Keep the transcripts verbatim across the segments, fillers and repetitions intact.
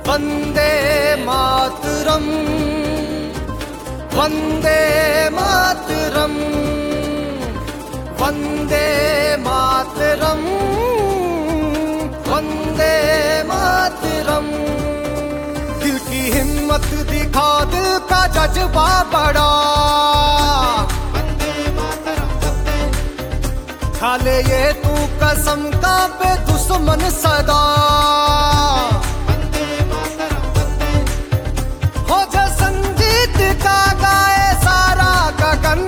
वंदे मातरम, वंदे मातरम, वंदे मातरम, वंदे मातरम। दिल की हिम्मत दिखा, दिल का जज्बा बड़ा, खा ले ये तू कसम का पे दुश्मन सदा। हो जा संगीत का गाए सारा गगन,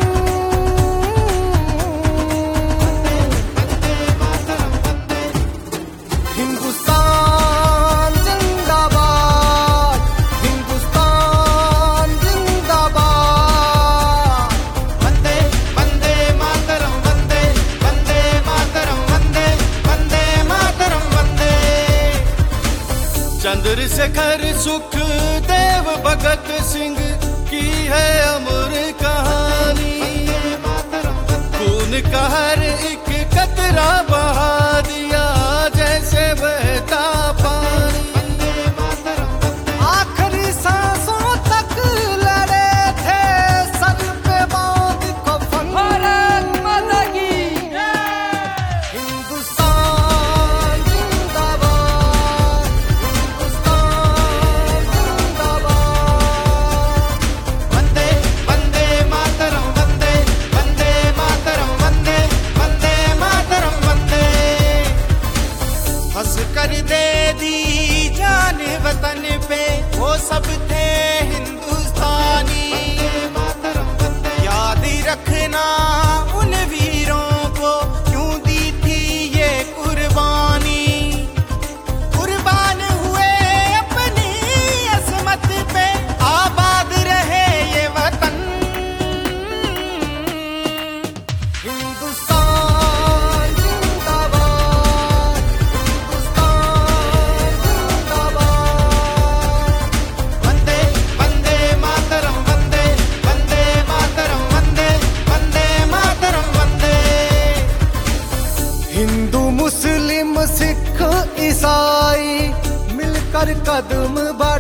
हिंदुस्तान जिंदाबाद, हिंदुस्तान जिंदाबाद। वंदे वंदे मातरम, वंदे वंदे मातरम, वंदे वंदे मातरम, वंदे। चंद्रशेखर सुखदेव भगत सिंह की है अमर कहानी, खून का हर एक कतरा बहा दिया जैसे बहता पानी। आखिरी सांसों तक लड़े थे सर पे बांध कफन। भारत माता की हिंदुस्तान जिंदाबाद, हिंदुस्तान जिंदाबाद। वंदे वंदे मातरम, वंदे वंदे मातरम, वंदे वंदे मातरम, वंदे। हंस कर दे दी जान वतन पे वो सब थे हिंदुस्तानी। याद रखना उन वीरों को क्यों दी थी ये कुर्बानी। कुर्बान हुए अपनी असमत पे, आबाद रहे ये वतन। हिंदुस्तान जिंदाबाद, हिंदुस्तान जिंदाबाद। वंदे वंदे मातरम, वंदे वंदे मातरम, वंदे वंदे मातरम, वंदे। हिंदू मुस्लिम सिख ईसाई मिलकर कदम बढ़ाए,